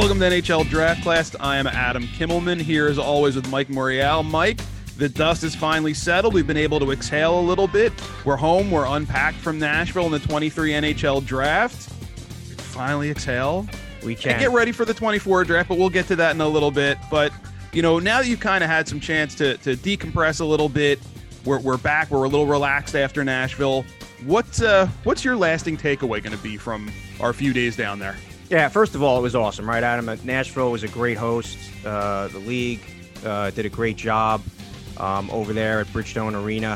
Welcome to NHL Draft Class. I am Adam Kimmelman, here as always with Mike Morial. Mike, the dust is finally settled. We've been able to exhale a little bit. We're home. We're unpacked from Nashville in the 23 NHL Draft. Finally exhale. We can. And get ready for the 24 draft, but we'll get to that in a little bit. But, you know, now that you've kind of had some chance to decompress a little bit, we're back. We're a little relaxed after Nashville. What's your lasting takeaway going to be from our few days down there? Yeah, first of all, it was awesome, right, Adam? Nashville was a great host. The league did a great job over there at Bridgestone Arena.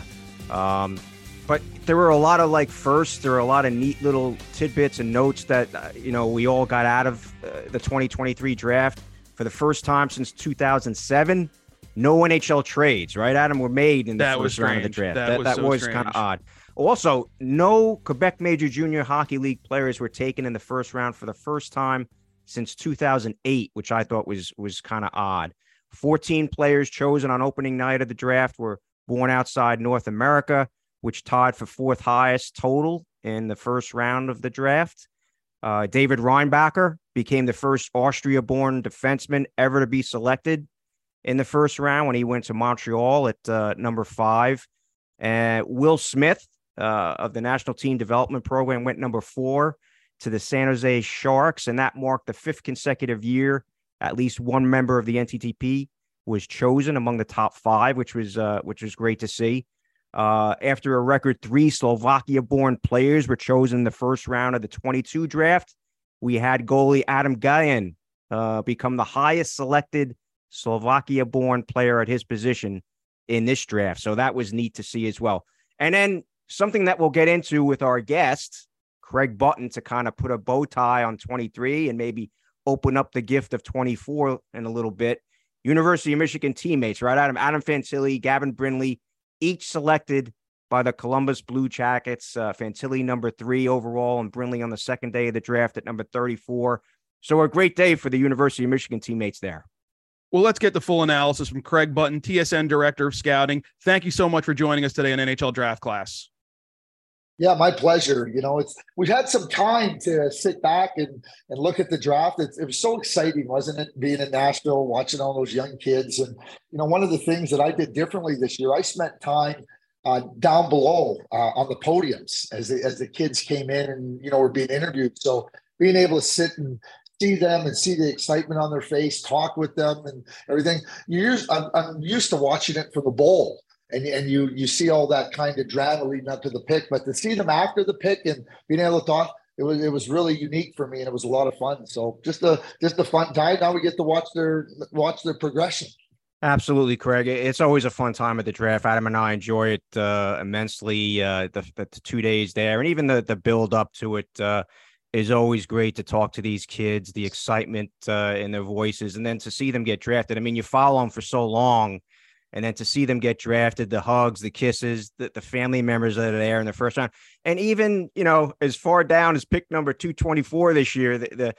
But there were a lot of firsts. There were a lot of neat little tidbits and notes that, we all got out of the 2023 draft. For the first time since 2007, no NHL trades, right, Adam, were made in the first round of the draft. That was kind of odd. Also, no Quebec Major Junior Hockey League players were taken in the first round for the first time since 2008, which I thought was kind of odd. 14 players chosen on opening night of the draft were born outside North America, which tied for fourth highest total in the first round of the draft. David Reinbacher became the first Austria-born defenseman ever to be selected in the first round when he went to Montreal at number 5. And Will Smith of the National Team Development Program went number 4 to the San Jose Sharks, and that marked the 5th consecutive year at least one member of the NTDP was chosen among the top 5, which was great to see. After a record 3 Slovakia-born players were chosen in the first round of the 22 draft, we had goalie Adam Gajan become the highest selected Slovakia-born player at his position in this draft. So that was neat to see as well. And then something that we'll get into with our guest, Craig Button, to kind of put a bow tie on 23 and maybe open up the gift of 24 in a little bit. University of Michigan teammates, right, Adam? Adam Fantilli, Gavin Brindley, each selected by the Columbus Blue Jackets. Fantilli number 3 overall and Brindley on the second day of the draft at number 34. So a great day for the University of Michigan teammates there. Well, let's get the full analysis from Craig Button, TSN Director of Scouting. Thank you so much for joining us today on NHL Draft Class. Yeah, my pleasure. We've had some time to sit back and look at the draft. It was so exciting, wasn't it? Being in Nashville, watching all those young kids. And, one of the things that I did differently this year, I spent time down below on the podiums as the kids came in and, were being interviewed. So being able to sit and see them and see the excitement on their face, talk with them and everything. I'm used to watching it from the bowl. And you see all that kind of drama leading up to the pick, but to see them after the pick and being able to talk, it was really unique for me, and it was a lot of fun. So just a fun time. Now we get to watch their progression. Absolutely, Craig. It's always a fun time at the draft. Adam and I enjoy it immensely. The 2 days there, and even the build up to it is always great to talk to these kids. The excitement in their voices, and then to see them get drafted. I mean, you follow them for so long. And then to see them get drafted, the hugs, the kisses, the family members that are there in the first round. And even, as far down as pick number 224 this year,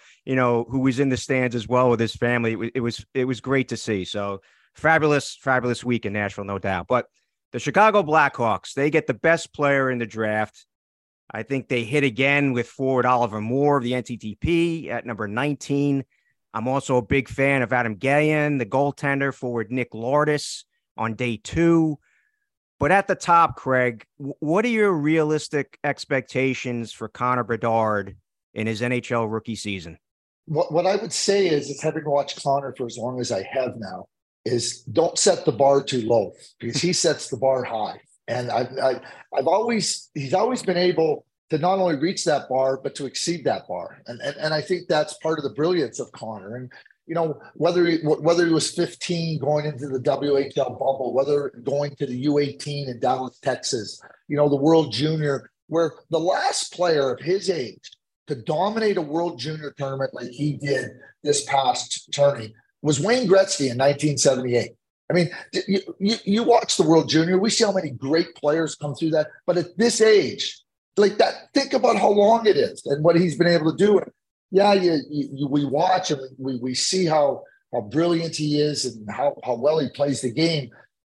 who was in the stands as well with his family, it was great to see. So fabulous week in Nashville, no doubt. But the Chicago Blackhawks, they get the best player in the draft. I think they hit again with forward Oliver Moore of the NTDP at number 19. I'm also a big fan of Adam Gajan, the goaltender, forward Nick Lourdes on day 2. But at the top, Craig, what are your realistic expectations for Connor Bedard in his NHL rookie season? What I would say is having watched Connor for as long as I have now, is don't set the bar too low, because he sets the bar high. And he's always been able to not only reach that bar, but to exceed that bar. And I think that's part of the brilliance of Connor. And whether he was 15 going into the WHL bubble, whether going to the U18 in Dallas, Texas, the World Junior, where the last player of his age to dominate a World Junior tournament like he did this past tourney was Wayne Gretzky in 1978. I mean, you watch the World Junior, we see how many great players come through that. But at this age, like that, think about how long it is and what he's been able to do. Yeah, we watch and we see how brilliant he is and how well he plays the game.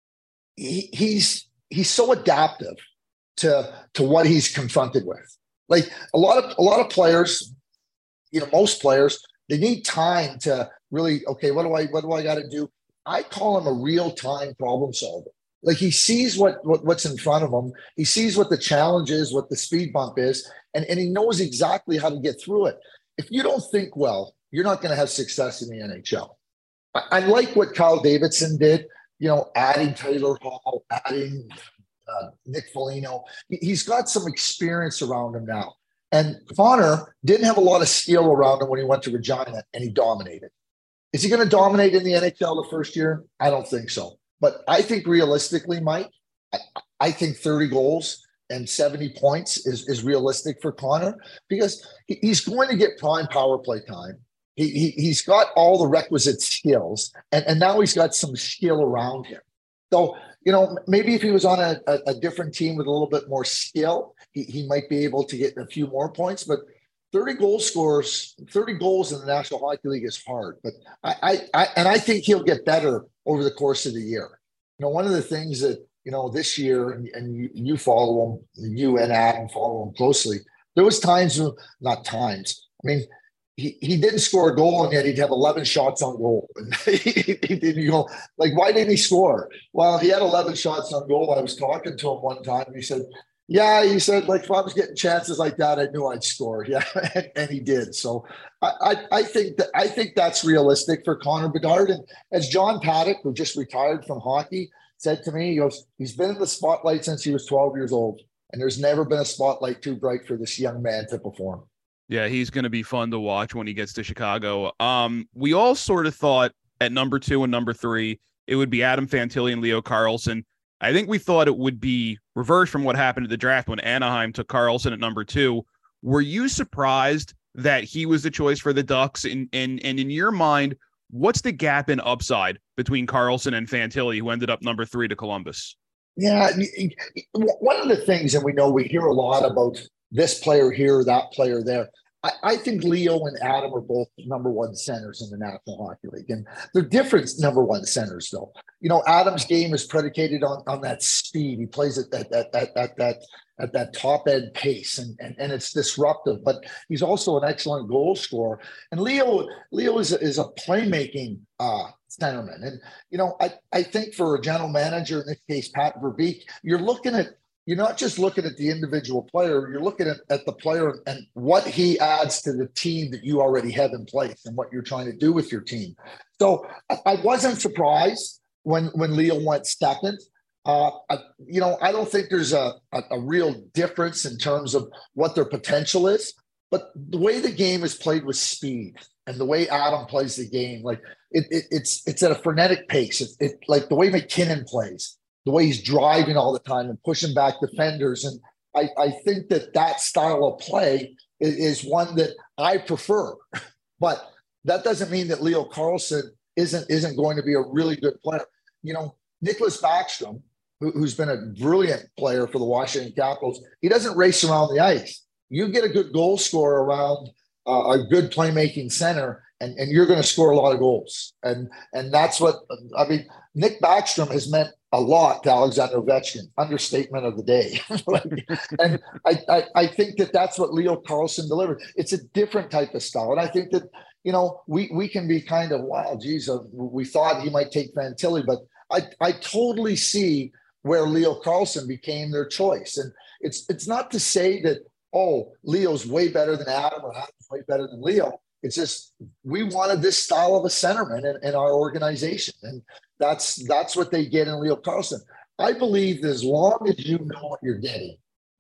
He's so adaptive to what he's confronted with. Like a lot of players, most players They need time to really, okay, what do I got to do? I call him a real-time problem solver. Like he sees what's in front of him. He sees what the challenge is, what the speed bump is, and he knows exactly how to get through it. If you don't think well, you're not going to have success in the NHL. I like what Kyle Davidson did, adding Taylor Hall, adding Nick Foligno. He's got some experience around him now. And Connor didn't have a lot of skill around him when he went to Regina, and he dominated. Is he going to dominate in the NHL the first year? I don't think so. But I think realistically, Mike, I think 30 goals and 70 points is realistic for Connor because he's going to get prime power play time. He's got all the requisite skills, and now he's got some skill around him. So, maybe if he was on a different team with a little bit more skill, he might be able to get a few more points. But 30 goals in the National Hockey League is hard. But I think he'll get better over the course of the year. One of the things that, this year, and you follow him, you and Adam follow him closely, there was times, not times, I mean, he didn't score a goal, and yet he'd have 11 shots on goal. And he didn't go, like, why didn't he score? Well, he had 11 shots on goal. I was talking to him one time, and he said, like, if I was getting chances like that, I knew I'd score. Yeah, and he did. So I think that's realistic for Connor Bedard. And as John Paddock, who just retired from hockey, said to me, he goes, he's been in the spotlight since he was 12 years old, and there's never been a spotlight too bright for this young man to perform. Yeah, he's going to be fun to watch when he gets to Chicago. We all sort of thought at number 2 and number 3, it would be Adam Fantilli and Leo Carlsson. I think we thought it would be reversed from what happened at the draft when Anaheim took Carlsson at number 2. Were you surprised that he was the choice for the Ducks? And in your mind, what's the gap in upside between Carlsson and Fantilli, who ended up number 3 to Columbus? Yeah, one of the things, and we hear a lot about this player here, that player there. I think Leo and Adam are both number 1 centers in the National Hockey League, and they're different number 1 centers, though. Adam's game is predicated on that speed. He plays at that top end pace, and it's disruptive. But he's also an excellent goal scorer. And Leo is a playmaking centerman. And I think for a general manager, in this case Pat Verbeek, you're not just looking at the individual player, you're looking at the player and what he adds to the team that you already have in place and what you're trying to do with your team. So I wasn't surprised when Leo went second. I don't think there's a real difference in terms of what their potential is, but the way the game is played with speed and the way Adam plays the game, like it's at a frenetic pace. It's like the way McKinnon plays, the way he's driving all the time and pushing back defenders. And I think that style of play is one that I prefer. But that doesn't mean that Leo Carlsson isn't going to be a really good player. Nicholas Backstrom, who's been a brilliant player for the Washington Capitals, he doesn't race around the ice. You get a good goal scorer around a good playmaking center, and you're going to score a lot of goals. And that's what – I mean, Nick Backstrom has meant a lot to Alexander Ovechkin, understatement of the day. And I think that's what Leo Carlsson delivered. It's a different type of style. And I think that, we can be kind of, wow, geez, we thought he might take Fantilli, but I totally see where Leo Carlsson became their choice. And it's not to say that, Leo's way better than Adam or Adam's way better than Leo. It's just we wanted this style of a centerman in our organization. And that's what they get in Leo Carlsson. I believe that as long as you know what you're getting,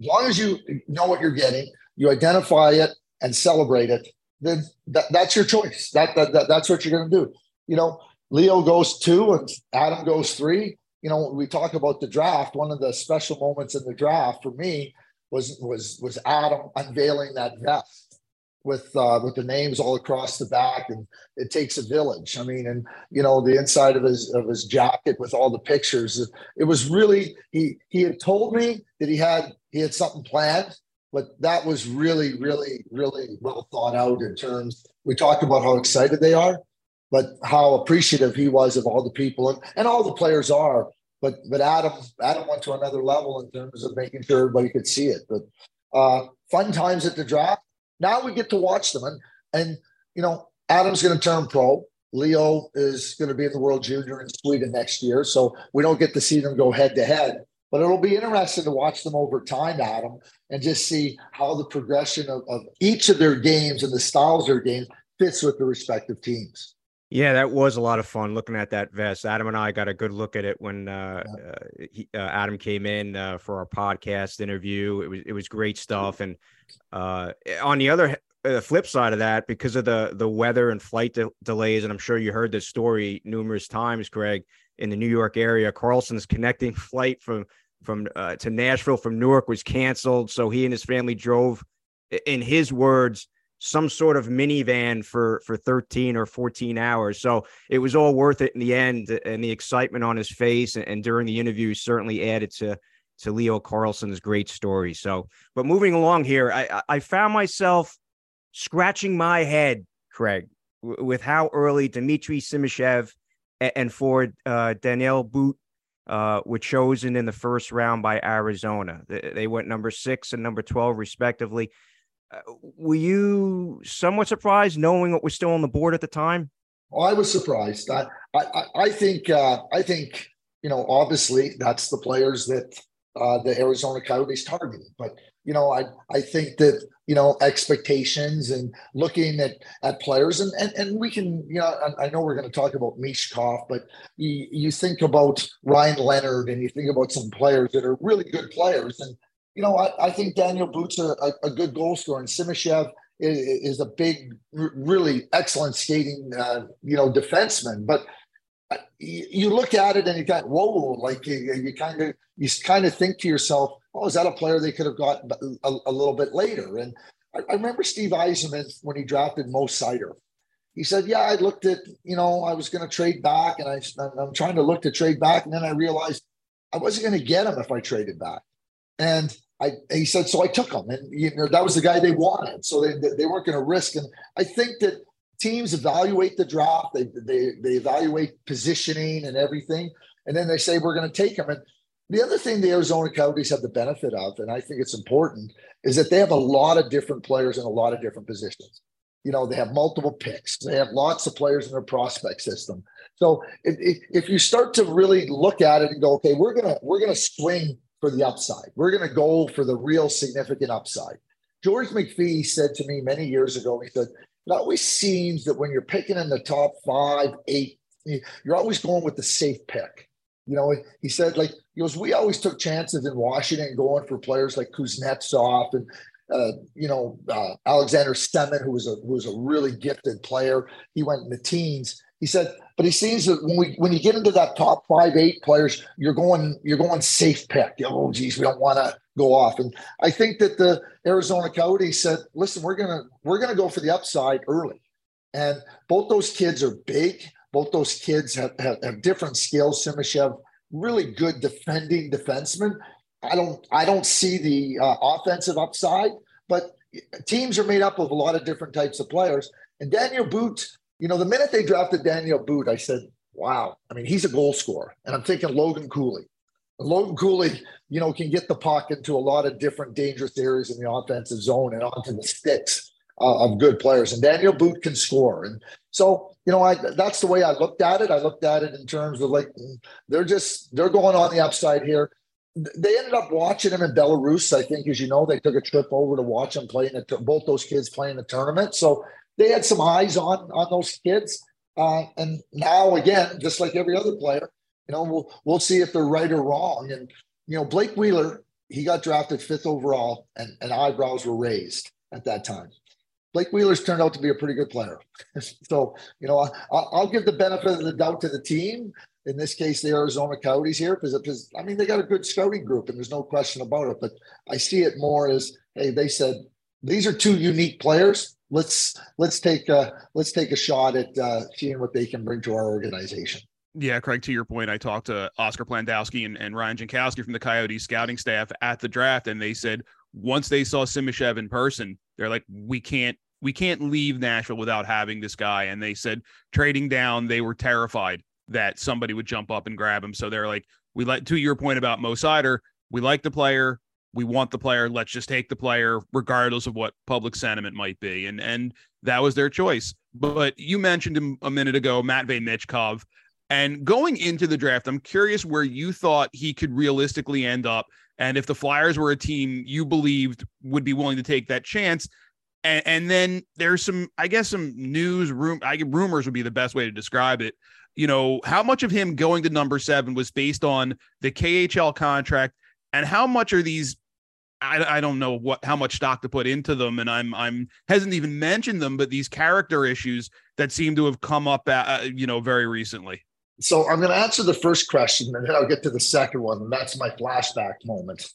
you identify it and celebrate it, then that's your choice. That's what you're going to do. Leo goes 2 and Adam goes 3. We talk about the draft. One of the special moments in the draft for me was Adam unveiling that vest with the names all across the back, and it takes a village. I mean, and the inside of his jacket with all the pictures. It was really he had told me that he had something planned, but that was really, really, really well thought out in terms. We talk about how excited they are, but how appreciative he was of all the people and all the players are. But Adam went to another level in terms of making sure everybody could see it. But fun times at the draft. Now we get to watch them. And Adam's going to turn pro. Leo is going to be in the World Junior in Sweden next year. So we don't get to see them go head to head. But it'll be interesting to watch them over time, Adam, and just see how the progression of each of their games and the styles of their games fits with the respective teams. Yeah, that was a lot of fun looking at that vest. Adam and I got a good look at it when Adam came in for our podcast interview. It was great stuff. And on the other flip side of that, because of the weather and flight delays, and I'm sure you heard this story numerous times, Craig, in the New York area, Carlson's connecting flight to Nashville from Newark was canceled. So he and his family drove, in his words, some sort of minivan for 13 or 14 hours. So it was all worth it in the end. And the excitement on his face and during the interview certainly added to Leo Carlsson's great story. So, but moving along here, I found myself scratching my head, Craig, with how early Dmitry Simashev and Ford Daniel Boot were chosen in the first round by Arizona. They went number 6 and number 12, respectively. Were you somewhat surprised knowing what was still on the board at the time? Oh, I was surprised. I think obviously that's the players that the Arizona Coyotes targeted. But I think that expectations and looking at players and we can I know we're going to talk about Mishkov, but you think about Ryan Leonard and you think about some players that are really good players. And I think Daniel Boot's a good goal scorer, and Simashev is a big, really excellent skating, defenseman. But you look at it and you kind of, whoa, like you kind of think to yourself, oh, is that a player they could have got a little bit later? And I remember Steve Yzerman when he drafted Mo Seider. He said, yeah, I looked at, I was going to trade back, and I'm trying to look to trade back, and then I realized I wasn't going to get him if I traded back. And he said, so I took him, and that was the guy they wanted. So they weren't going to risk. And I think that teams evaluate the draft, they evaluate positioning and everything, and then they say we're going to take him. And the other thing the Arizona Coyotes have the benefit of, and I think it's important, is that they have a lot of different players in a lot of different positions. They have multiple picks. They have lots of players in their prospect system. So if you start to really look at it and go, okay, we're gonna swing for the upside. We're going to go for the real significant upside. George McPhee said to me many years ago, he said, it always seems that when you're picking in the top 5, 8, you're always going with the safe pick. He said, we always took chances in Washington going for players like Kuznetsov and, Alexander Stemen, who was a really gifted player. He went in the teens. He said, but he seems that when you get into that top 5, 8 players, you're going safe pick. Oh, geez, we don't want to go off. And I think that the Arizona Coyotes said, listen, we're gonna go for the upside early. And both those kids are big. Both those kids have different skills. Simashev, really good defending defenseman. I don't see the offensive upside, but teams are made up of a lot of different types of players. And Daniel Boot, the minute they drafted Daniel Boot, I said, wow, I mean, he's a goal scorer. And I'm thinking Logan Cooley. Logan Cooley, can get the puck into a lot of different dangerous areas in the offensive zone and onto the sticks of good players. And Daniel Boot can score. And so, that's the way I looked at it. I looked at it in terms of they're going on the upside here. They ended up watching him in Belarus. I think, as you know, they took a trip over to watch him play both those kids playing the tournament. So they had some eyes on those kids. And now, again, just like every other player, we'll see if they're right or wrong. And, Blake Wheeler, he got drafted 5th overall, and eyebrows were raised at that time. Blake Wheeler's turned out to be a pretty good player. So, I'll give the benefit of the doubt to the team. In this case, the Arizona Coyotes here, because they got a good scouting group, and there's no question about it. But I see it more as, hey, they said these are 2 unique players. Let's take a shot at seeing what they can bring to our organization. Yeah, Craig, to your point, I talked to Oscar Plandowski and Ryan Jankowski from the Coyotes scouting staff at the draft, and they said once they saw Simashev in person, they're like, we can't leave Nashville without having this guy. And they said trading down, they were terrified that somebody would jump up and grab him. So they're like, to your point about Mo Seider, we like the player. We want the player. Let's just take the player regardless of what public sentiment might be. And that was their choice. but you mentioned him a minute ago, Matvei Michkov. And going into the draft, I'm curious where you thought he could realistically end up. And if the Flyers were a team you believed would be willing to take that chance. And then there's some, I guess, some rumors would be the best way to describe it. You know, how much of him going to number 7 was based on the KHL contract, and how much are these, I don't know how much stock to put into them. And I'm hasn't even mentioned them, but these character issues that seem to have come up, very recently. So I'm going to answer the first question, and then I'll get to the second one, and that's my flashback moment.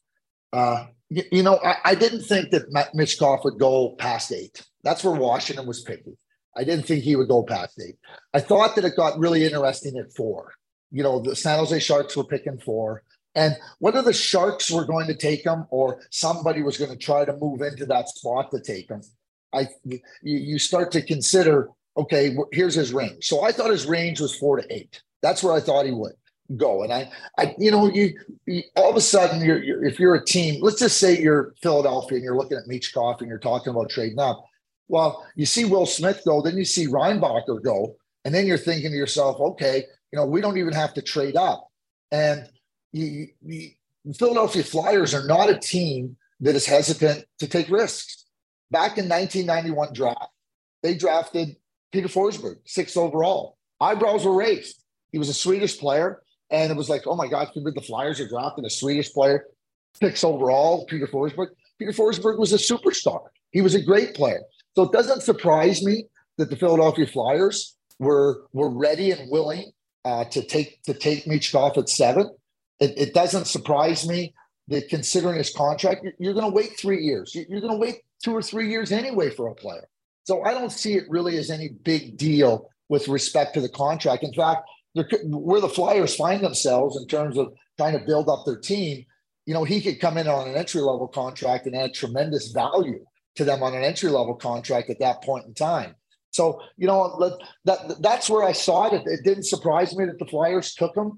I didn't think that Michkov would go past 8. That's where Washington was picking. I didn't think he would go past 8. I thought that it got really interesting at 4. You know, the San Jose Sharks were picking 4. And whether the Sharks were going to take him or somebody was going to try to move into that spot to take him, you start to consider, okay, here's his range. So I thought his range was 4 to 8. That's where I thought he would go. And you all of a sudden, if you're a team, let's just say you're Philadelphia and you're looking at Michkov and you're talking about trading up. Well, you see Will Smith go, then you see Reinbacher go, and then you're thinking to yourself, okay, we don't even have to trade up. And the Philadelphia Flyers are not a team that is hesitant to take risks. Back in 1991 draft, they drafted Peter Forsberg, 6th overall. Eyebrows were raised. He was a Swedish player, and it was like, oh my God, the Flyers are drafting a Swedish player, 6th overall, Peter Forsberg. Peter Forsberg was a superstar. He was a great player. So it doesn't surprise me that the Philadelphia Flyers were ready and willing to take Michkov at 7. It doesn't surprise me that, considering his contract, you're going to wait 3 years. You're going to wait 2 or 3 years anyway for a player. So I don't see it really as any big deal with respect to the contract. In fact, where the Flyers find themselves in terms of trying to build up their team, he could come in on an entry-level contract and add tremendous value to them on an entry-level contract at that point in time. So, that's where I saw it. It didn't surprise me that the Flyers took him.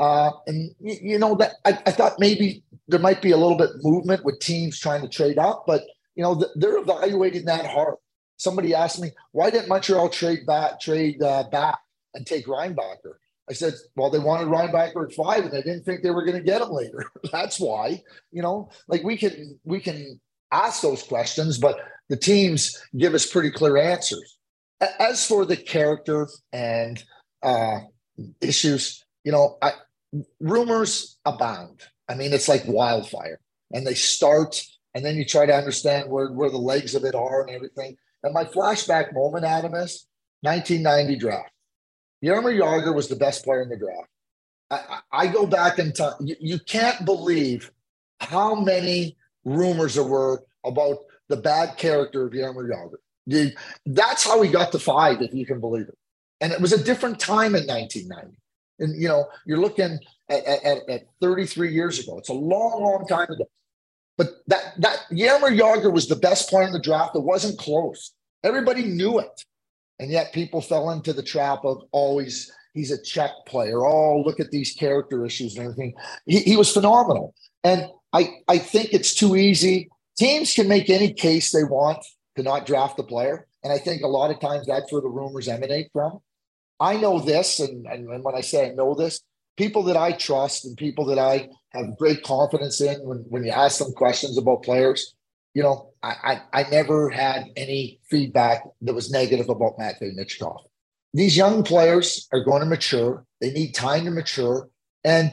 That I thought maybe there might be a little bit of movement with teams trying to trade up, but, they're evaluating that hard. Somebody asked me, why didn't Montreal trade back and take Reinbacher? I said, well, they wanted Reinbacher at 5, and they didn't think they were going to get him later. That's why. We can ask those questions, but the teams give us pretty clear answers. As for the character and issues, rumors abound. I mean, it's like wildfire, and they start, and then you try to understand where the legs of it are and everything. And my flashback moment, Adam, is 1990 draft. Jaromir Jagr was the best player in the draft. I go back in time. You can't believe how many rumors there were about the bad character of Jaromir Jagr. That's how he got to 5, if you can believe it. And it was a different time in 1990. And, you're looking at 33 years ago. It's a long, long time ago. But that Jaromir Jagr was the best player in the draft. It wasn't close. Everybody knew it. And yet people fell into the trap of always, he's a Czech player. Oh, look at these character issues and everything. He was phenomenal. And I think it's too easy. Teams can make any case they want to not draft the player. And I think a lot of times that's where the rumors emanate from. I know this, and when I say I know this, people that I trust and people that I have great confidence in, when you ask them questions about players, I never had any feedback that was negative about Matvei Michkov. These young players are going to mature. They need time to mature. And,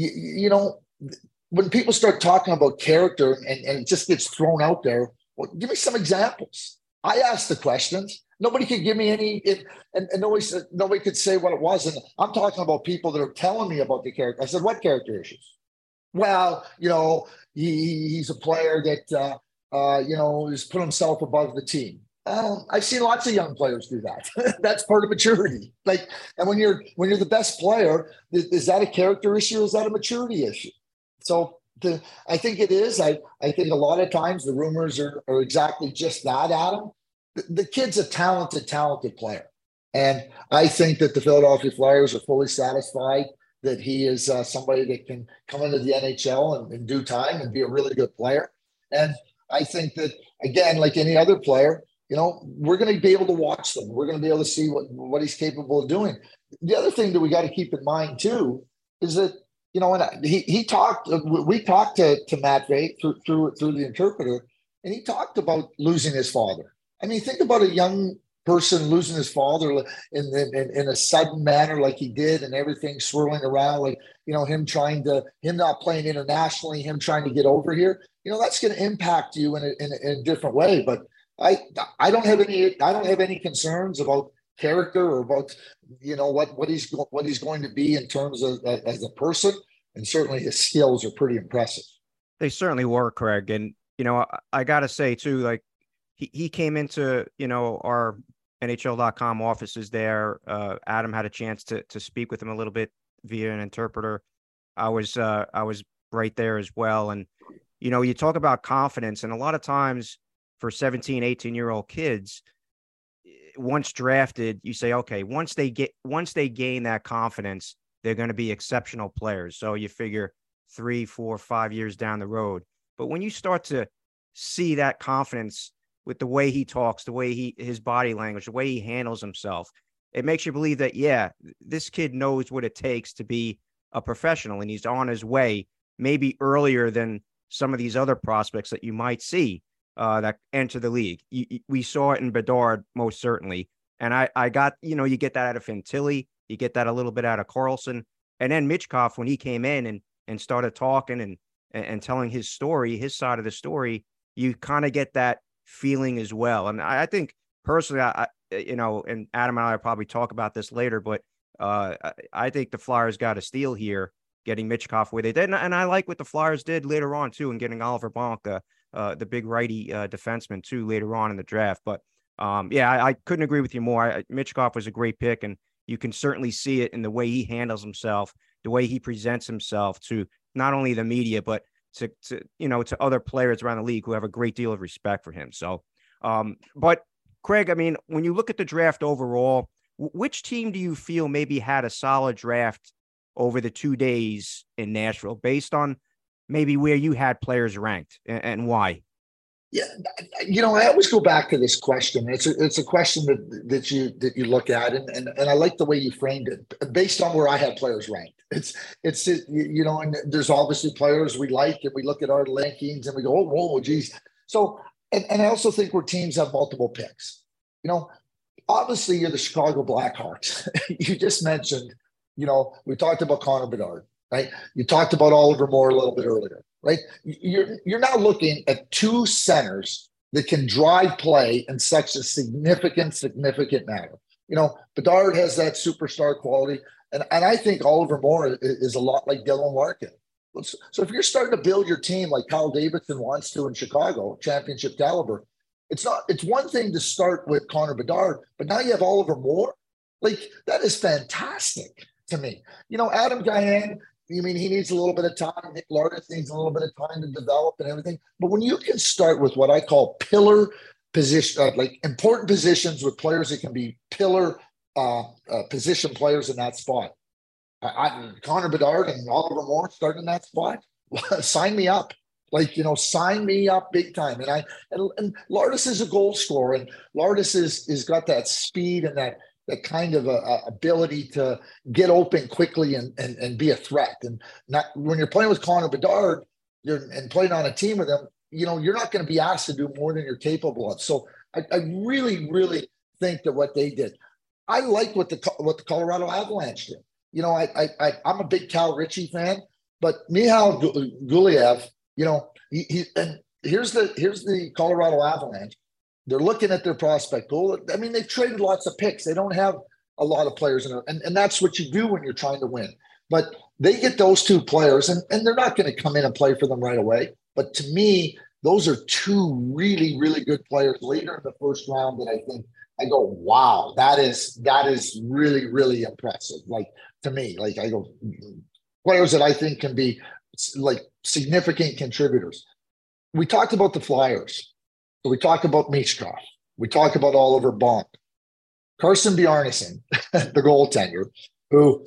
when people start talking about character and it just gets thrown out there, well, give me some examples. I asked the questions. Nobody could give me any, and nobody could say what it was. And I'm talking about people that are telling me about the character. I said, what character issues? Well, he's a player that, has put himself above the team. I've seen lots of young players do that. That's part of maturity. And when you're the best player, is that a character issue? Or is that a maturity issue? So I think it is. I think a lot of times the rumors are exactly just that, Adam. The kid's a talented player. And I think that the Philadelphia Flyers are fully satisfied that he is somebody that can come into the NHL in due time and be a really good player. And I think that, again, like any other player, we're going to be able to watch them. We're going to be able to see what he's capable of doing. The other thing that we got to keep in mind too is that, and we talked to Matt Veit through the interpreter, and he talked about losing his father. I mean, think about a young person losing his father in a sudden manner like he did, and everything swirling around, like, him not playing internationally, him trying to get over here. That's going to impact you in a different way. But I don't have any concerns about character or about what he's going to be in terms of as a person, and certainly his skills are pretty impressive. They certainly were, Craig. And I gotta say too, like he came into our NHL.com offices there. Adam had a chance to speak with him a little bit via an interpreter. I was right there as well. And you talk about confidence, and a lot of times for 17, 18-year-old kids, once drafted, you say, okay, once they gain that confidence, they're going to be exceptional players. So you figure 3, 4, 5 years down the road. But when you start to see that confidence with the way he talks, the way his body language, the way he handles himself, it makes you believe that, yeah, this kid knows what it takes to be a professional, and he's on his way, maybe earlier than some of these other prospects that you might see that enter the league. We saw it in Bedard, most certainly. And I got, you get that out of Fantilli, you get that a little bit out of Carlson. And then Michkov, when he came in and started talking and telling his story, his side of the story, you kind of get that feeling as well. And I think personally, and Adam and I will probably talk about this later, but I think the Flyers got a steal here, getting Michkov where they did. And I like what the Flyers did later on too, and getting Oliver Bonk, the big righty defenseman too, later on in the draft. But I couldn't agree with you more. Michkov was a great pick, and you can certainly see it in the way he handles himself, the way he presents himself to not only the media, but to other players around the league who have a great deal of respect for him. So, but Craig, I mean, when you look at the draft overall, which team do you feel maybe had a solid draft over the 2 days in Nashville, based on maybe where you had players ranked and why? Yeah, I always go back to this question. It's a question that you look at, and I like the way you framed it, based on where I had players ranked. It's and there's obviously players we like, and we look at our rankings and we go, oh, geez. So, and I also think where teams have multiple picks. Obviously you're the Chicago Blackhawks. You just mentioned, we talked about Connor Bedard, right? You talked about Oliver Moore a little bit earlier, right? You're now looking at two centers that can drive play in such a significant manner. Bedard has that superstar quality, and I think Oliver Moore is a lot like Dylan Larkin. So if you're starting to build your team like Kyle Davidson wants to in Chicago, championship caliber, it's one thing to start with Connor Bedard, but now you have Oliver Moore. Like, that is fantastic to me. Adam Gajan, he needs a little bit of time. Nick Lardis needs a little bit of time to develop and everything. But when you can start with what I call pillar position, like important positions with players that can be pillar position players in that spot. Connor Bedard and Oliver Moore starting in that spot. Sign me up. Sign me up big time. And Lardis is a goal scorer, and Lardis is got that speed and that kind of ability to get open quickly and be a threat. And not when you're playing with Connor Bedard and playing on a team with him, you're not going to be asked to do more than you're capable of. So I really, really think that what they did, I like what the Colorado Avalanche did. I'm a big Cal Ritchie fan, but Michal Guliev, and here's the Colorado Avalanche. They're looking at their prospect pool. They've traded lots of picks. They don't have a lot of players in it, and that's what you do when you're trying to win. But they get those two players, and they're not going to come in and play for them right away. But to me, those are two really, really good players later in the first round that I go, wow, that is really, really impressive. Like, to me, I go, players that I think can be like significant contributors. We talked about the Flyers. So we talked about Michkov. We talked about Oliver Bonk. Carson Bjarnason, the goaltender, who,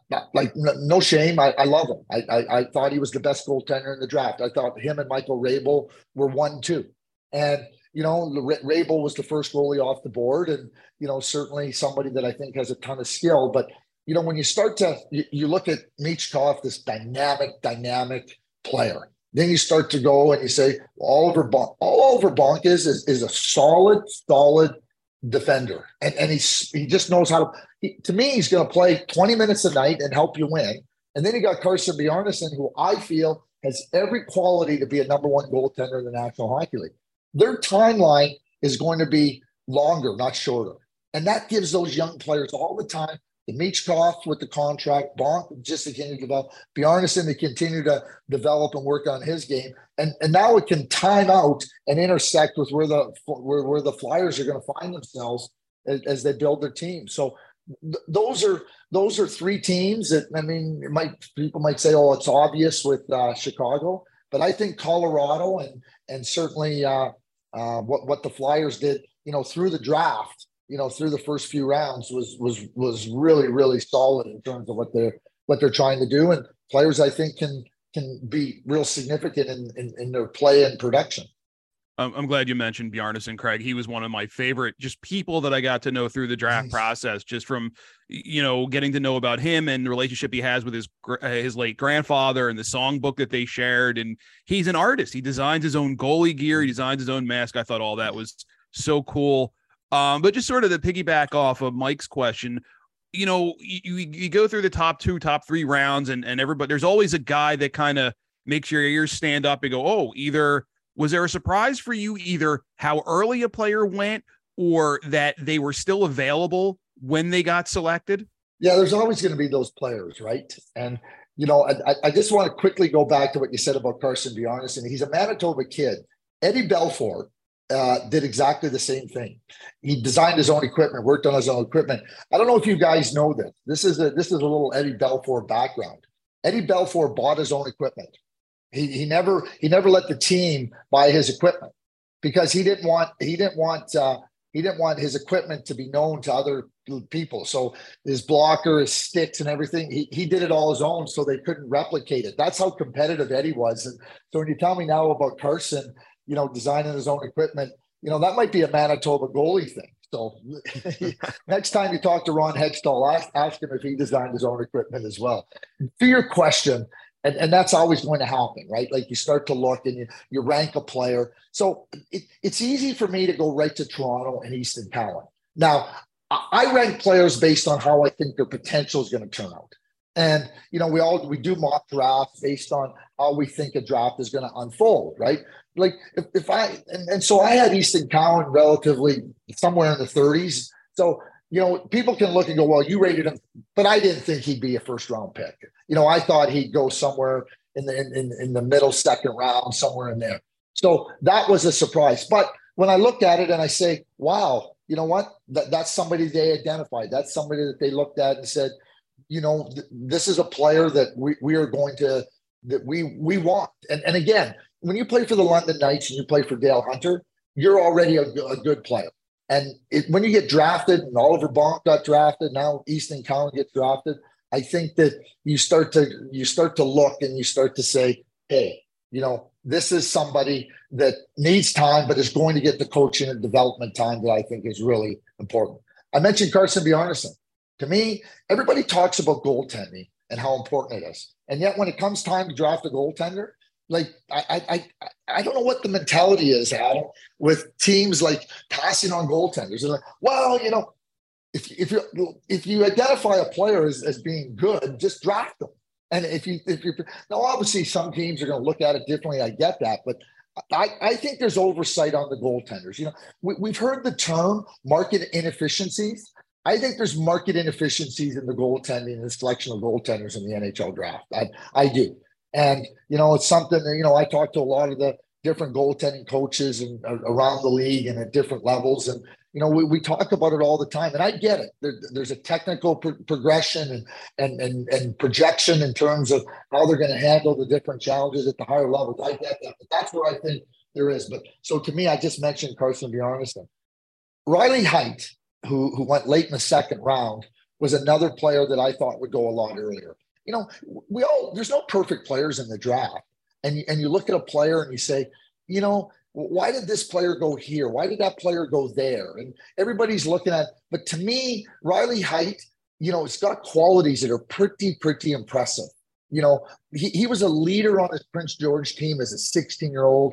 no shame, I love him. I thought he was the best goaltender in the draft. I thought him and Michael Rabel were 1-2. And, Rabel was the first goalie off the board, and certainly somebody that I think has a ton of skill. But when you start to you look at Michkov, this dynamic player, then you start to go and you say, all Oliver Bonk is a solid defender, and he just knows how to. To me, he's going to play 20 minutes a night and help you win. And then you got Carson Bjarnason, who I feel has every quality to be a number one goaltender in the National Hockey League. Their timeline is going to be longer, not shorter. And that gives those young players all the time. The Michkov with the contract, Bonk just to continue to develop, Bjarnason to continue to develop and work on his game. And now it can time out and intersect with where the Flyers are going to find themselves as they build their team. So those are three teams that, I mean, people might say, oh, it's obvious with Chicago, but I think Colorado and certainly what the Flyers did, through the draft, through the first few rounds was really, really solid in terms of what they're trying to do. And players, I think, can be real significant in their play and production. I'm glad you mentioned Bjarnason, Craig. He was one of my favorite just people that I got to know through the draft process, just from, getting to know about him and the relationship he has with his late grandfather and the songbook that they shared. And he's an artist. He designs his own goalie gear. He designs his own mask. I thought all that was so cool. But just sort of to piggyback off of Mike's question, you go through the top 2, top 3 rounds and everybody, there's always a guy that kind of makes your ears stand up and go, oh, either was there a surprise for you, either how early a player went or that they were still available when they got selected? Yeah, there's always going to be those players, right? And, I just want to quickly go back to what you said about Carson Bjarnason. He's a Manitoba kid. Eddie Belfour did exactly the same thing. He designed his own equipment, worked on his own equipment. I don't know if you guys know this. This is a little Eddie Belfour background. Eddie Belfour bought his own equipment. He never let the team buy his equipment because he didn't want his equipment to be known to other people. So his blocker, his sticks, and everything, he did it all his own, so they couldn't replicate it. That's how competitive Eddie was. And so when you tell me now about Carson, designing his own equipment, that might be a Manitoba goalie thing. So next time you talk to Ron Hextall, ask him if he designed his own equipment as well. To your question. And that's always going to happen, right? Like you start to look and you rank a player. So it's easy for me to go right to Toronto and Easton Cowan. Now, I rank players based on how I think their potential is going to turn out. And, we do mock drafts based on how we think a draft is going to unfold, right? Like so I had Easton Cowan relatively somewhere in the 30s. So, people can look and go, well, you rated him, but I didn't think he'd be a first round pick. I thought he'd go somewhere in the middle second round, somewhere in there. So that was a surprise. But when I look at it and I say, wow, you know what? That's somebody they identified. That's somebody that they looked at and said, this is a player that we are going to, that we want. And again, when you play for the London Knights and you play for Dale Hunter, you're already a good player. And when you get drafted, and Oliver Bonk got drafted, now Easton Cowan gets drafted, I think that you start to look and you start to say, hey, this is somebody that needs time, but is going to get the coaching and development time that I think is really important. I mentioned Carson Bjarnason. To me, everybody talks about goaltending and how important it is. And yet when it comes time to draft a goaltender, like I don't know what the mentality is, Adam, with teams like passing on goaltenders. And like, well, if you identify a player as being good, just draft them. And if you now, obviously some teams are going to look at it differently. I get that, but I think there's oversight on the goaltenders. We've heard the term market inefficiencies. I think there's market inefficiencies in the goaltending and the selection of goaltenders in the NHL draft. I do. And, it's something that, I talk to a lot of the different goaltending coaches and around the league and at different levels. And, we talk about it all the time. And I get it. There's a technical progression and projection in terms of how they're going to handle the different challenges at the higher levels. I get that. But that's where I think there is. But so to me, I just mentioned Carson Bjarnason. Riley Heidt, who went late in the second round, was another player that I thought would go a lot earlier. There's no perfect players in the draft. And you look at a player and you say, why did this player go here? Why did that player go there? And everybody's looking at, but to me, Riley Heidt, it's got qualities that are pretty impressive. He was a leader on his Prince George team as a 16-year-old.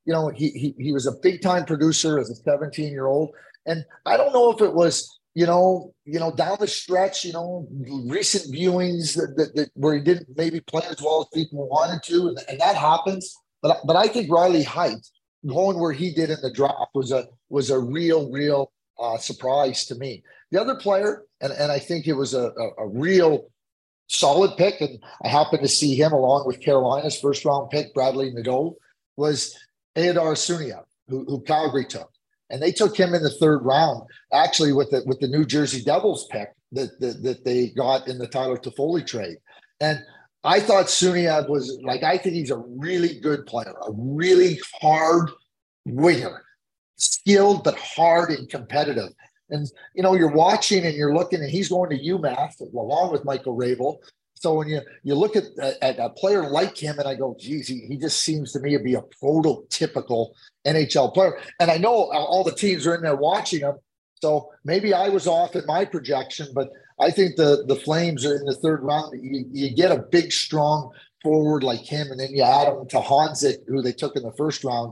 He was a big time producer as a 17-year-old. And I don't know if it was, down the stretch, recent viewings that where he didn't maybe play as well as people wanted to, and that happens. But I think Riley Heidt going where he did in the draft was a real surprise to me. The other player, and I think it was a real solid pick, and I happened to see him along with Carolina's first round pick, Bradley Nadeau, was Aodar Suniev, who Calgary took. And they took him in the third round, actually with the New Jersey Devils pick that they got in the Tyler Toffoli trade. And I thought Suniev was I think he's a really good player, a really hard winger, skilled but hard and competitive. And, you're watching and you're looking, and he's going to UMass along with Michael Rabel. So when you look at a player like him, and I go, geez, he just seems to me to be a prototypical NHL player. And I know all the teams are in there watching him. So maybe I was off in my projection, but I think the Flames are in the third round. You get a big, strong forward like him, and then you add him to Honzek, who they took in the first round.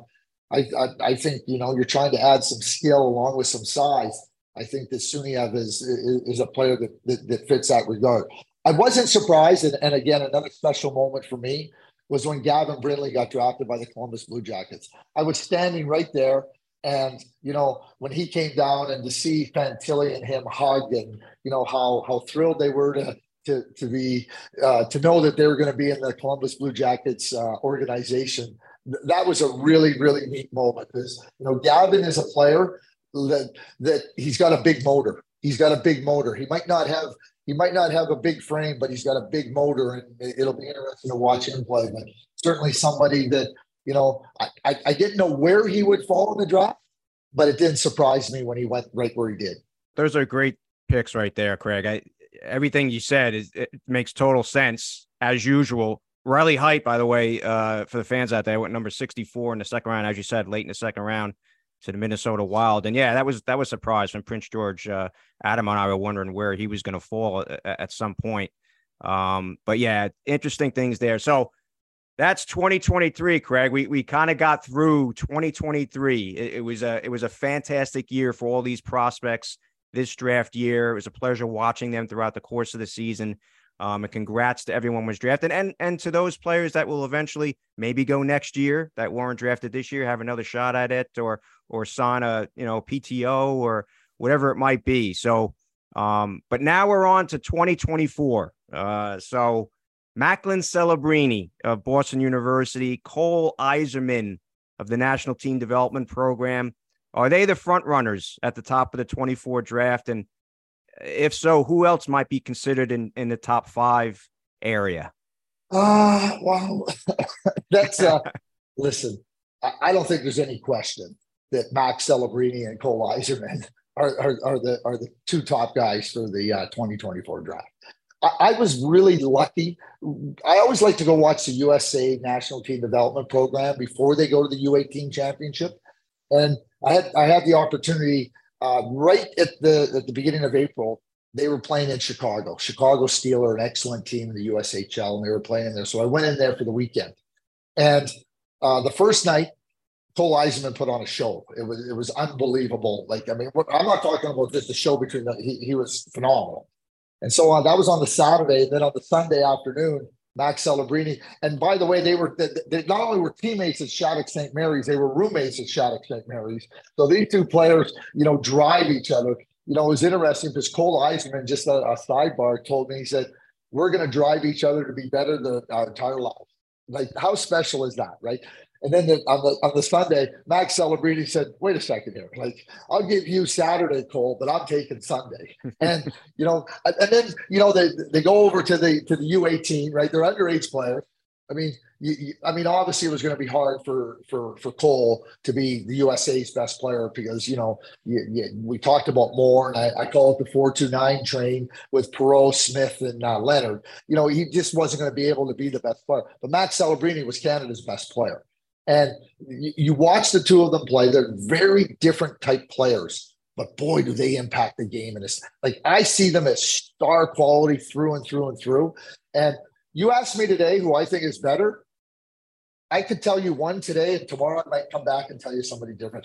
I think, you're trying to add some skill along with some size. I think that Suniev is a player that fits that regard. I wasn't surprised, and again, another special moment for me was when Gavin Brindley got drafted by the Columbus Blue Jackets. I was standing right there, and when he came down, and to see Fantilli and him hug, and how thrilled they were to know that they were going to be in the Columbus Blue Jackets organization. That was a really neat moment, because Gavin is a player that he's got a big motor. He's got a big motor. He might not have a big frame, but he's got a big motor, and it'll be interesting to watch him play. But certainly somebody that, I didn't know where he would fall in the draft, but it didn't surprise me when he went right where he did. Those are great picks right there, Craig. Everything you said it makes total sense as usual. Riley Heidt, by the way, for the fans out there, went number 64 in the second round, as you said, late in the second round to the Minnesota Wild. And yeah, that was a surprise when Prince George. Adam and I were wondering where he was going to fall at some point. But yeah, interesting things there. So that's 2023, Craig. We kind of got through 2023. It was a fantastic year for all these prospects this draft year. It was a pleasure watching them throughout the course of the season. And congrats to everyone was drafted, and to those players that will eventually maybe go next year that weren't drafted this year, have another shot at it, or sign a PTO or whatever it might be. So, but now we're on to 2024. So Macklin Celebrini of Boston University, Cole Eiserman of the National Team Development Program. Are they the front runners at the top of the 24 draft? And if so, who else might be considered in the top 5 area? Well, that's listen, I don't think there's any question that Max Celebrini and Cole Eiserman are the two top guys for the 2024 draft. I was really lucky. I always like to go watch the USA National Team Development Program before they go to the U18 Championship, and I had the opportunity. Right at the beginning of April, they were playing in Chicago. Chicago Steel are an excellent team in the USHL, and they were playing in there. So I went in there for the weekend. And the first night, Cole Eiserman put on a show. It was unbelievable. I'm not talking about just a show between them. He was phenomenal. And so that was on the Saturday. Then on the Sunday afternoon, Max Celebrini. And by the way, they not only were teammates at Shattuck St. Mary's, they were roommates at Shattuck St. Mary's. So these two players, drive each other. It was interesting because Cole Eiserman, just a sidebar, told me, he said, we're going to drive each other to be better our entire lives. How special is that, right? And then on the Sunday, Max Celebrini said, wait a second here. I'll give you Saturday, Cole, but I'm taking Sunday. And, and then, they go over to the U18, right? They're underage players. Obviously it was going to be hard for Cole to be the USA's best player because, we talked about more, and I call it the 4-2-9 train with Perreault, Smith, and Leonard. He just wasn't going to be able to be the best player. But Max Celebrini was Canada's best player. And you watch the two of them play. They're very different type players, but boy, do they impact the game. And it's like I see them as star quality through and through and through. And you asked me today who I think is better. I could tell you one today, and tomorrow I might come back and tell you somebody different.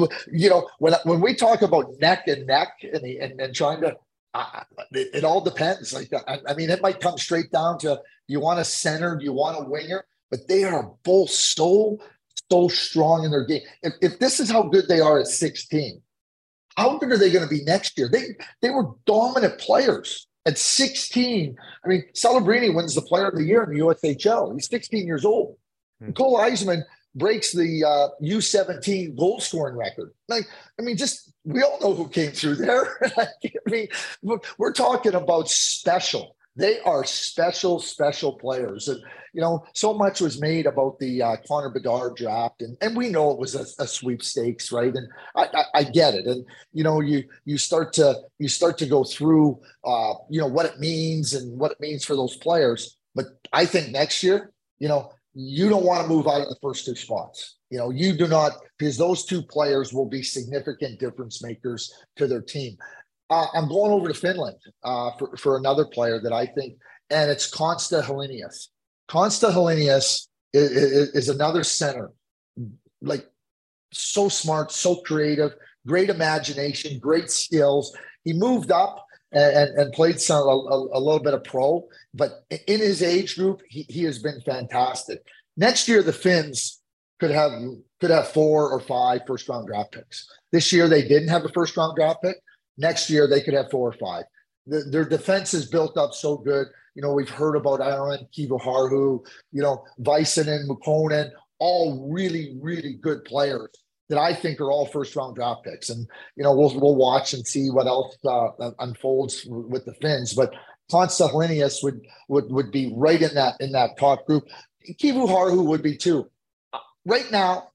When we talk about neck and neck and trying to, it all depends. Like I mean, it might come straight down to you want a center, you want a winger, but they are both so strong in their game. If this is how good they are at 16, how good are they going to be next year? They were dominant players at 16. I mean, Celebrini wins the Player of the Year in the USHL. He's 16 years old. Cole Eisman breaks the U17 goal scoring record. Like, I mean, just we all know who came through there. I mean, we're talking about special. They are special players. And, so much was made about the Connor Bedard draft. And we know it was a sweepstakes, right? And I get it. And, you start to go through, what it means and what it means for those players. But I think next year, you don't want to move out of the first two spots. You do not, because those two players will be significant difference makers to their team. I'm going over to Finland for another player that I think, and it's Konsta Helenius. Konsta Helenius is another center, like so smart, so creative, great imagination, great skills. He moved up and played a little bit of pro, but in his age group, he has been fantastic. Next year, the Finns could have 4 or 5 first-round draft picks. This year, they didn't have a first-round draft pick. Next year, they could have 4 or 5. Their defense is built up so good. We've heard about Aaron Kiviharju, Väisänen, Mukkonen, all really, really good players that I think are all first-round draft picks. And, we'll watch and see what else unfolds with the Finns. But Konsta Helenius would be right in that top group. Kiviharju would be too. Right now,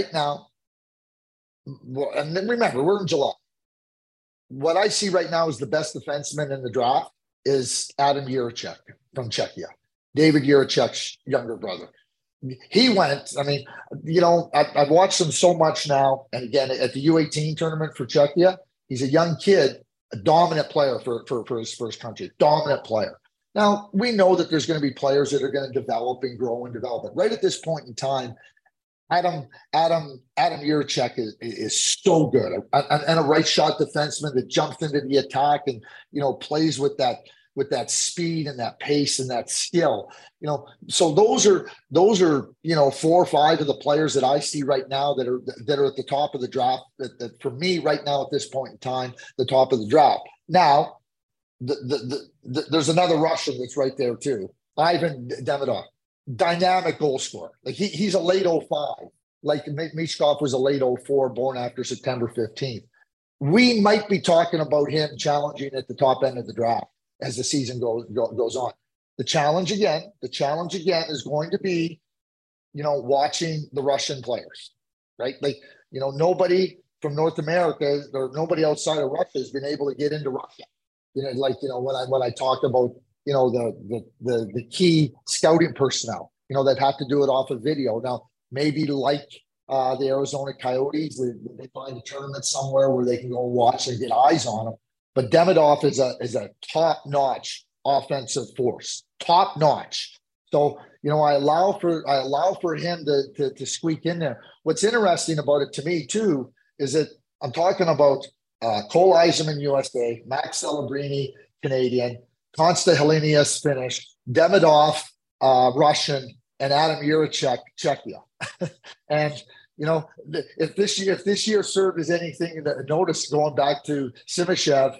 and remember, we're in July. What I see right now is the best defenseman in the draft is Adam Jiricek from Czechia, David Jiricek's younger brother. He went, I mean, I've watched him so much now. And again, at the U18 tournament for Czechia, he's a young kid, a dominant player for his first country, dominant player. Now, we know that there's going to be players that are going to develop and grow and develop. But right at this point in time, Adam Jiricek is so good, and a right shot defenseman that jumps into the attack and plays with that speed and that pace and that skill. So those are 4 or 5 of the players that I see right now that are at the top of the draft. That for me right now at this point in time, the top of the draft. Now, there's another Russian that's right there too, Ivan Demidov. Dynamic goal scorer. Like he's a late 05. Like Michkov was a late 04, born after September 15th. We might be talking about him challenging at the top end of the draft as the season goes on. The challenge again is going to be, watching the Russian players, right? Like, nobody from North America or nobody outside of Russia has been able to get into Russia. When I talked about the key scouting personnel, that have to do it off of video. Now, maybe like the Arizona Coyotes, they find a tournament somewhere where they can go watch and get eyes on them. But Demidov is a top-notch offensive force, top-notch. So, I allow for him to squeak in there. What's interesting about it to me too is that I'm talking about Cole Eisman, USA, Max Celebrini, Canadian, Konsta Helenius, Finnish, Demidov, Russian, and Adam Jiricek, Czechia. And if this year served as anything to notice, going back to Simashev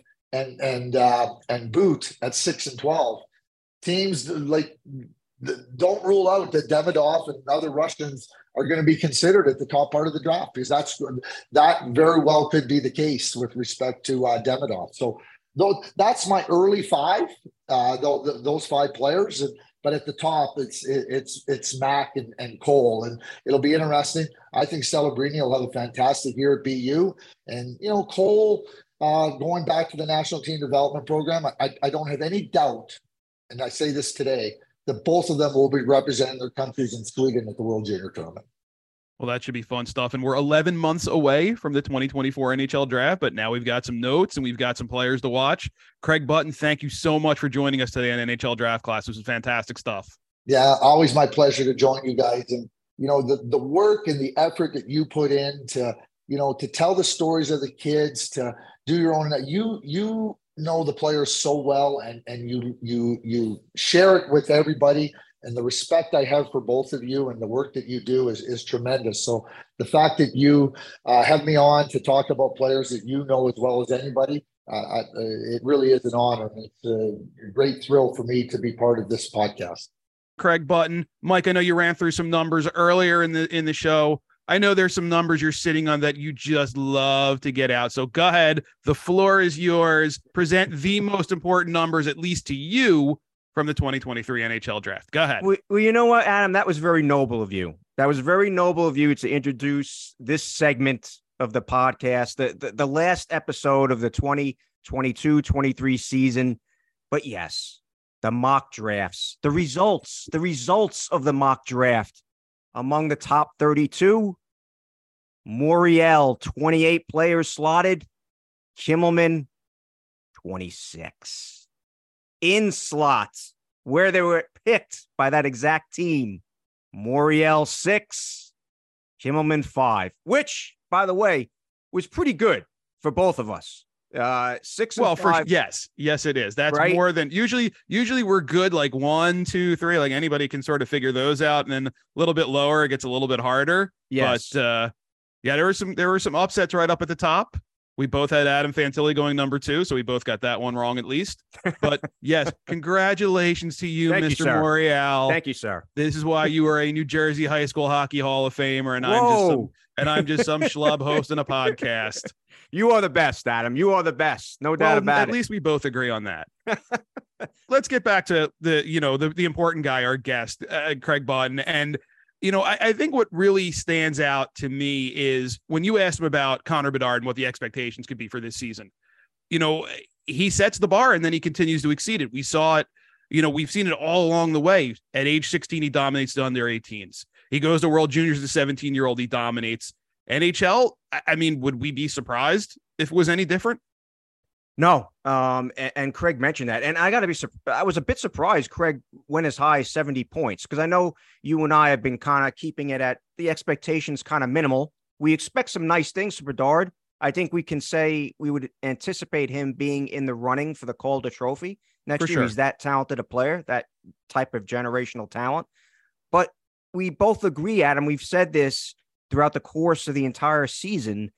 and Boot at 6 and 12, teams like don't rule out that Demidov and other Russians are going to be considered at the top part of the draft, because that very well could be the case with respect to Demidov. So that's my early 5, those 5 players. But at the top, it's Mac and Cole, and it'll be interesting. I think Celebrini will have a fantastic year at BU, and Cole going back to the national team development program. I don't have any doubt, and I say this today, that both of them will be representing their countries in Sweden at the World Junior Tournament. Well, that should be fun stuff. And we're 11 months away from the 2024 NHL draft, but now we've got some notes and we've got some players to watch. Craig Button, thank you so much for joining us today on NHL Draft Class. This was fantastic stuff. Yeah, always my pleasure to join you guys. And, the work and the effort that you put in to tell the stories of the kids, to do your own, you know the players so well, and you share it with everybody. And the respect I have for both of you and the work that you do is tremendous. So the fact that you have me on to talk about players that you know as well as anybody, it really is an honor. It's a great thrill for me to be part of this podcast. Craig Button, Mike, I know you ran through some numbers earlier in the show. I know there's some numbers you're sitting on that you just love to get out. So go ahead. The floor is yours. Present the most important numbers, at least to you, from the 2023 NHL draft. Go ahead. Well, you know what, Adam? That was very noble of you. That was very noble of you to introduce this segment of the podcast, the last episode of the 2022-23 season. But yes, the mock drafts, the results of the mock draft. Among the top 32, Moriel, 28 players slotted. Kimmelman, 26. In slots where they were picked by that exact team, Moriel 6, Kimmelman 5, which, by the way, was pretty good for both of us. 6 and 5. Yes, it is. That's right? More than usually we're good like 1, 2, 3. Like anybody can sort of figure those out, and then a little bit lower it gets a little bit harder. Yes. But there were some upsets right up at the top. We both had Adam Fantilli going number 2, so we both got that one wrong at least. But yes, congratulations to you, Mr. Moriel. Thank you, sir. This is why you are a New Jersey High School Hockey Hall of Famer, and I'm just some schlub hosting a podcast. You are the best, Adam. You are the best. No doubt about it. At least we both agree on that. Let's get back to the important guy, our guest, Craig Button. And I think what really stands out to me is when you asked him about Connor Bedard and what the expectations could be for this season. He sets the bar and then he continues to exceed it. We saw it. We've seen it all along the way. At age 16, he dominates the under 18s. He goes to World Juniors as a 17-year-old. He dominates. NHL, I mean, would we be surprised if it was any different? No. And Craig mentioned that. And I was a bit surprised Craig went as high as 70 points, because I know you and I have been kind of keeping it at the expectations kind of minimal. We expect some nice things from Bedard. I think we can say we would anticipate him being in the running for the Calder Trophy next year. Sure. He's that talented a player, that type of generational talent. But we both agree, Adam, we've said this throughout the course of the entire season.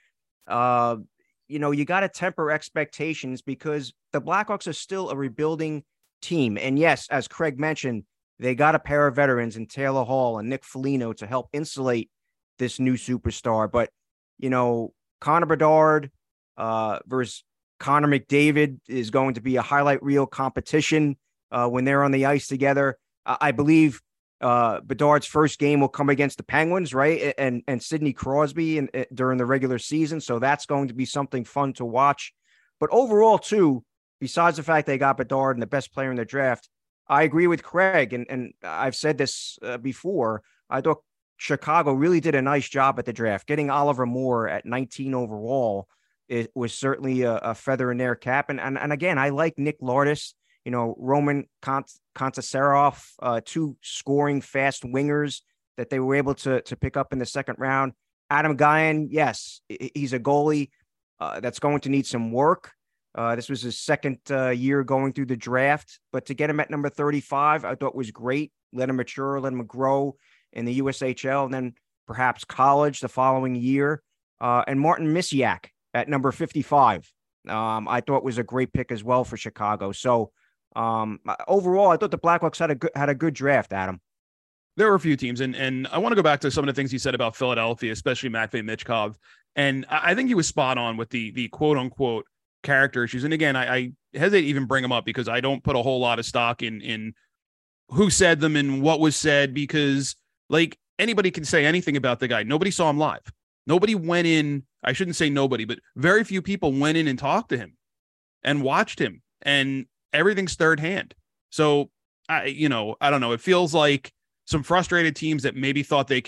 You got to temper expectations because the Blackhawks are still a rebuilding team. And yes, as Craig mentioned, they got a pair of veterans in Taylor Hall and Nick Foligno to help insulate this new superstar. But, Connor Bedard versus Connor McDavid is going to be a highlight reel competition when they're on the ice together. I believe Bedard's first game will come against the Penguins, right? And Sidney Crosby during the regular season. So that's going to be something fun to watch. But overall, too, besides the fact they got Bedard and the best player in the draft, I agree with Craig. And I've said this before. I thought Chicago really did a nice job at the draft. Getting Oliver Moore at 19 overall, it was certainly a feather in their cap. And again, I like Nick Lardis. Roman Kontsarov, 2 scoring fast wingers that they were able to pick up in the second round. Adam Guyan, yes, he's a goalie that's going to need some work. This was his second year going through the draft, but to get him at number 35, I thought was great. Let him mature, let him grow in the USHL, and then perhaps college the following year. And Martin Misiak at number 55, I thought was a great pick as well for Chicago. So overall, I thought the Blackhawks had a good draft, Adam. There were a few teams, and I want to go back to some of the things he said about Philadelphia, especially Matvei Michkov. And I think he was spot on with the quote unquote character issues. And again, I hesitate to even bring them up because I don't put a whole lot of stock in who said them and what was said, because like anybody can say anything about the guy. Nobody saw him live. Nobody went in. I shouldn't say nobody, but very few people went in and talked to him and watched him, and everything's third hand. So I don't know. It feels like some frustrated teams that maybe thought they could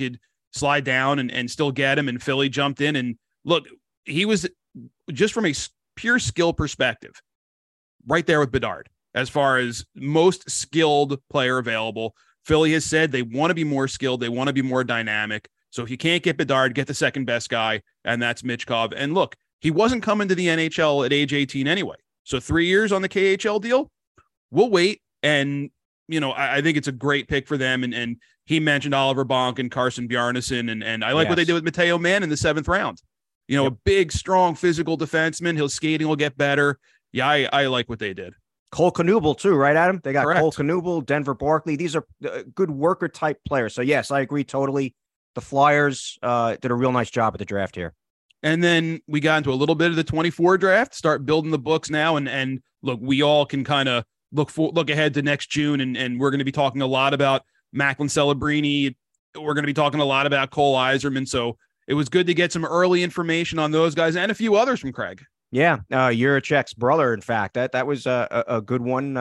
slide down and still get him. And Philly jumped in. And look, he was just from a pure skill perspective right there with Bedard as far as most skilled player available. Philly has said they want to be more skilled. They want to be more dynamic. So if you can't get Bedard, get the second best guy, and that's Michkov. And look, he wasn't coming to the NHL at age 18 anyway. So 3 years on the KHL deal, we'll wait. And, I think it's a great pick for them. And he mentioned Oliver Bonk and Carson Bjarnason. And I like what they did with Matteo Mann in the 7th round. A big, strong, physical defenseman. His skating will get better. Yeah, I like what they did. Cole Knuble too, right, Adam? They got Correct. Cole Knuble, Denver Barkley. These are good worker type players. So yes, I agree totally. The Flyers did a real nice job at the draft here. And then we got into a little bit of the 24 draft, start building the books now. And look, we all can kind of look ahead to next June. And we're going to be talking a lot about Macklin Celebrini. We're going to be talking a lot about Cole Yzerman. So it was good to get some early information on those guys and a few others from Craig. Yeah, Juracek's brother, in fact, that was a good one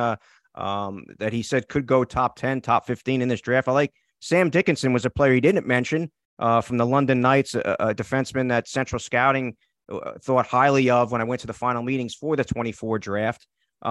that he said could go top 10, top 15 in this draft. I like Sam Dickinson was a player he didn't mention from the London Knights, a defenseman that Central Scouting thought highly of when I went to the final meetings for the 24 draft.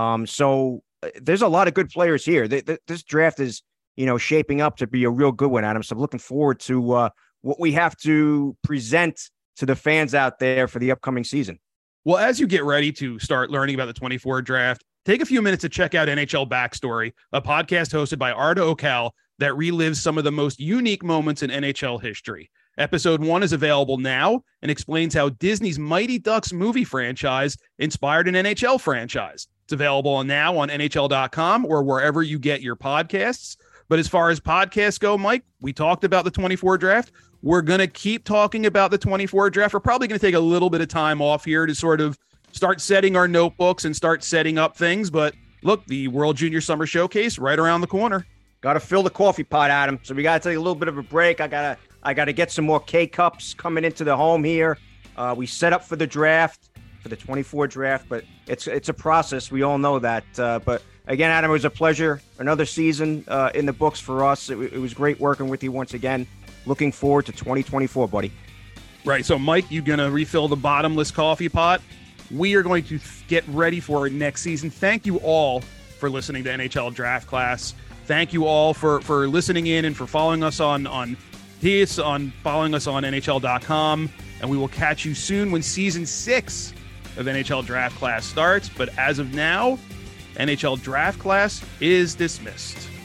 So there's a lot of good players here. This draft is, shaping up to be a real good one, Adam. So I'm looking forward to what we have to present to the fans out there for the upcoming season. Well, as you get ready to start learning about the 24 draft, take a few minutes to check out NHL Backstory, a podcast hosted by Arda Ocal that relives some of the most unique moments in NHL history. Episode 1 is available now and explains how Disney's Mighty Ducks movie franchise inspired an NHL franchise. It's available now on NHL.com or wherever you get your podcasts. But as far as podcasts go, Mike, we talked about the 24 draft. We're going to keep talking about the 24 draft. We're probably going to take a little bit of time off here to sort of start setting our notebooks and start setting up things. But look, the World Junior Summer Showcase right around the corner. Got to fill the coffee pot, Adam. So we got to take a little bit of a break. I got to get some more K-Cups coming into the home here. We set up for the draft, for the 24 draft, but it's a process. We all know that. But again, Adam, it was a pleasure. Another season in the books for us. It was great working with you once again. Looking forward to 2024, buddy. Right. So, Mike, you're going to refill the bottomless coffee pot. We are going to get ready for next season. Thank you all for listening to NHL Draft Class. Thank you all for listening in and for following us on this, on following us on NHL.com. And we will catch you soon when season 6 of NHL Draft Class starts. But as of now, NHL Draft Class is dismissed.